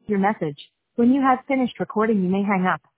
your message. When you have finished recording, you may hang up.